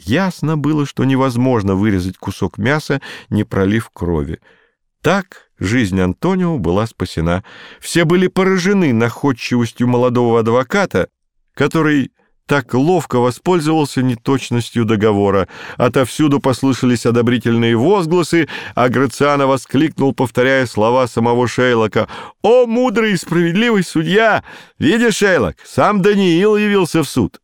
Ясно было, что невозможно вырезать кусок мяса, не пролив крови. Так жизнь Антонио была спасена. Все были поражены находчивостью молодого адвоката, который так ловко воспользовался неточностью договора. Отовсюду послышались одобрительные возгласы, а Грациано воскликнул, повторяя слова самого Шейлока: «О, мудрый и справедливый судья! Видишь, Шейлок, сам Даниил явился в суд!»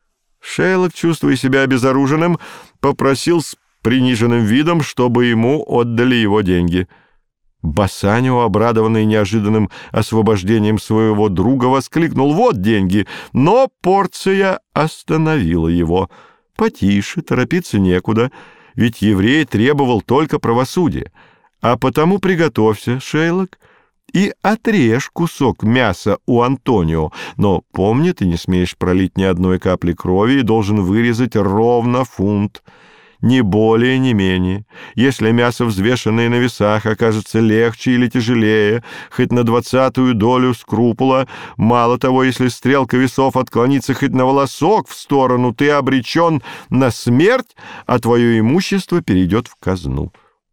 Шейлок, чувствуя себя обезоруженным, попросил с приниженным видом, чтобы ему отдали его деньги. Бассанио, обрадованный неожиданным освобождением своего друга, воскликнул: «Вот деньги!» Но Порция остановила его. «Потише, торопиться некуда, ведь еврей требовал только правосудия. А потому приготовься, Шейлок, и отрежь кусок мяса у Антонио. Но помни, ты не смеешь пролить ни одной капли крови и должен вырезать ровно фунт. Ни более, ни менее. Если мясо, взвешенное на весах, окажется легче или тяжелее, хоть на 20-ю долю скрупула, мало того, если стрелка весов отклонится хоть на волосок в сторону, ты обречен на смерть, а твое имущество перейдет в казну».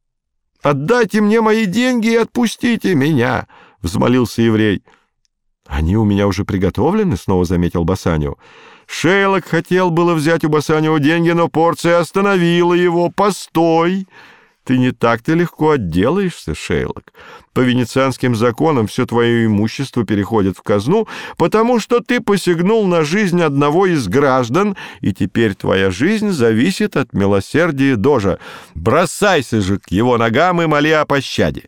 «Отдайте мне мои деньги и отпустите меня!» — взмолился еврей. «Они у меня уже приготовлены», — снова заметил Бассанио. Шейлок хотел было взять у Бассанио деньги, но Порция остановила его. «Постой! Ты не так-то легко отделаешься, Шейлок. По венецианским законам все твое имущество переходит в казну, потому что ты посягнул на жизнь одного из граждан, и теперь твоя жизнь зависит от милосердия дожа. Бросайся же к его ногам и моли о пощаде».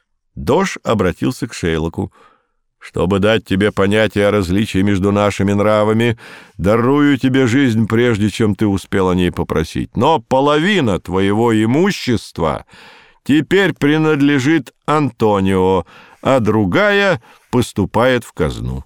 Дож обратился к Шейлоку. «Чтобы дать тебе понятие о различии между нашими нравами, дарую тебе жизнь, прежде чем ты успел о ней попросить. Но половина твоего имущества теперь принадлежит Антонио, а другая поступает в казну».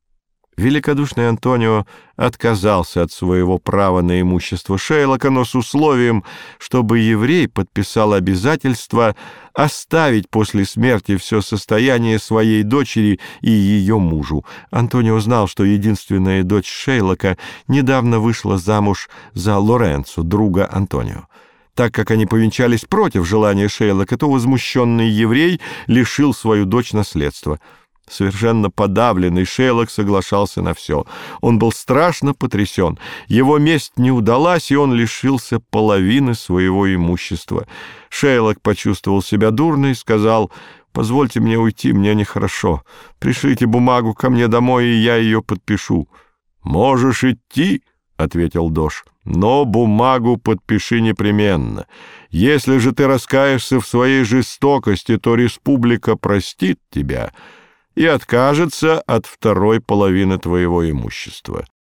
Великодушный Антонио отказался от своего права на имущество Шейлока, но с условием, чтобы еврей подписал обязательство оставить после смерти все состояние своей дочери и ее мужу. Антонио знал, что единственная дочь Шейлока недавно вышла замуж за Лоренцо, друга Антонио. Так как они повенчались против желания Шейлока, то возмущенный еврей лишил свою дочь наследства. Совершенно подавленный Шейлок соглашался на все. Он был страшно потрясен. Его месть не удалась, и он лишился половины своего имущества. Шейлок почувствовал себя дурно и сказал: «Позвольте мне уйти, мне нехорошо. Пришлите бумагу ко мне домой, и я ее подпишу». «Можешь идти», — ответил Дож, — «но бумагу подпиши непременно. Если же ты раскаешься в своей жестокости, то республика простит тебя и откажется от второй половины твоего имущества».